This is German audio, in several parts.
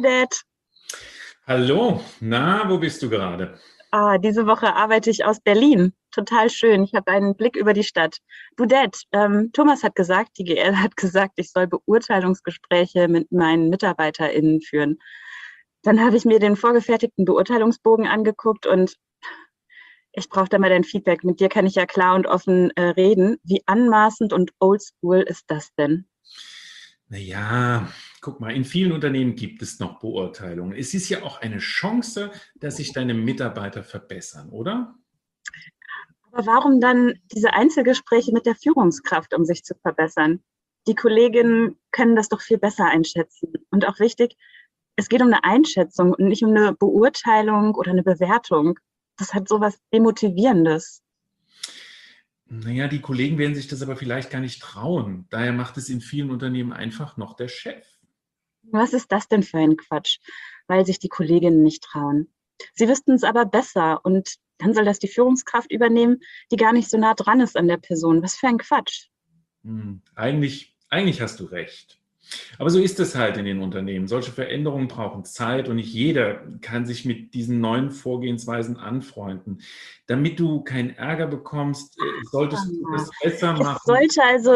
Dad. Hallo, na, wo bist du gerade? Diese Woche arbeite ich aus Berlin. Total schön. Ich habe einen Blick über die Stadt. Du Dad, Thomas hat gesagt, die GL hat gesagt, ich soll Beurteilungsgespräche mit meinen MitarbeiterInnen führen. Dann habe ich mir den vorgefertigten Beurteilungsbogen angeguckt und ich brauche da mal dein Feedback. Mit dir kann ich ja klar und offen reden. Wie anmaßend und oldschool ist das denn? Naja, guck mal, in vielen Unternehmen gibt es noch Beurteilungen. Es ist ja auch eine Chance, dass sich deine Mitarbeiter verbessern, oder? Aber warum dann diese Einzelgespräche mit der Führungskraft, um sich zu verbessern? Die Kolleginnen können das doch viel besser einschätzen. Und auch wichtig, es geht um eine Einschätzung und nicht um eine Beurteilung oder eine Bewertung. Das hat so was Demotivierendes. Naja, die Kollegen werden sich das aber vielleicht gar nicht trauen. Daher macht es in vielen Unternehmen einfach noch der Chef. Was ist das denn für ein Quatsch? Weil sich die Kolleginnen nicht trauen. Sie wüssten es aber besser und dann soll das die Führungskraft übernehmen, die gar nicht so nah dran ist an der Person. Was für ein Quatsch. Eigentlich hast du recht. Aber so ist es halt in den Unternehmen. Solche Veränderungen brauchen Zeit und nicht jeder kann sich mit diesen neuen Vorgehensweisen anfreunden. Damit du keinen Ärger bekommst, solltest du das besser Es machen. sollte also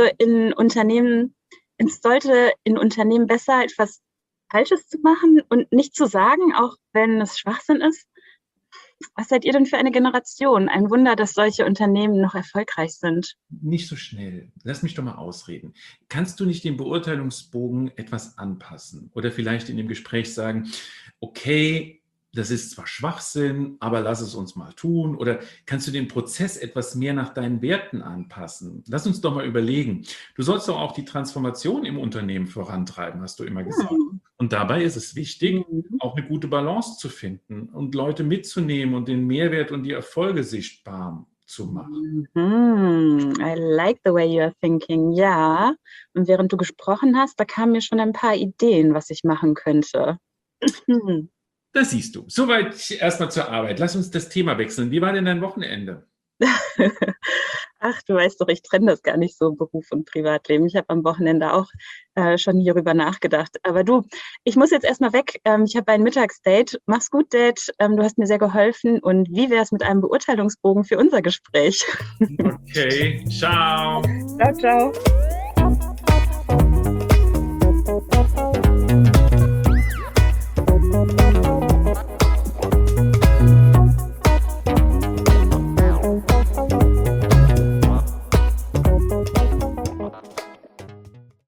es sollte in Unternehmen besser etwas Falsches zu machen und nicht zu sagen, auch wenn es Schwachsinn ist. Was seid ihr denn für eine Generation? Ein Wunder, dass solche Unternehmen noch erfolgreich sind. Nicht so schnell. Lass mich doch mal ausreden. Kannst du nicht den Beurteilungsbogen etwas anpassen oder vielleicht in dem Gespräch sagen, okay, das ist zwar Schwachsinn, aber lass es uns mal tun? Oder kannst du den Prozess etwas mehr nach deinen Werten anpassen? Lass uns doch mal überlegen. Du sollst doch auch die Transformation im Unternehmen vorantreiben, hast du immer gesagt. Hm. Und dabei ist es wichtig, Mhm. auch eine gute Balance zu finden und Leute mitzunehmen und den Mehrwert und die Erfolge sichtbar zu machen. Mhm. I like the way you're thinking. Ja. Und während du gesprochen hast, da kamen mir schon ein paar Ideen, was ich machen könnte. Hm. Das siehst du. Soweit erstmal zur Arbeit. Lass uns das Thema wechseln. Wie war denn dein Wochenende? Ach, du weißt doch, ich trenne das gar nicht so, Beruf und Privatleben. Ich habe am Wochenende auch schon hierüber nachgedacht. Aber du, ich muss jetzt erstmal weg. Ich habe ein Mittagsdate. Mach's gut, Date. Du hast mir sehr geholfen. Und wie wäre es mit einem Beurteilungsbogen für unser Gespräch? Okay, ciao. Ciao, ciao.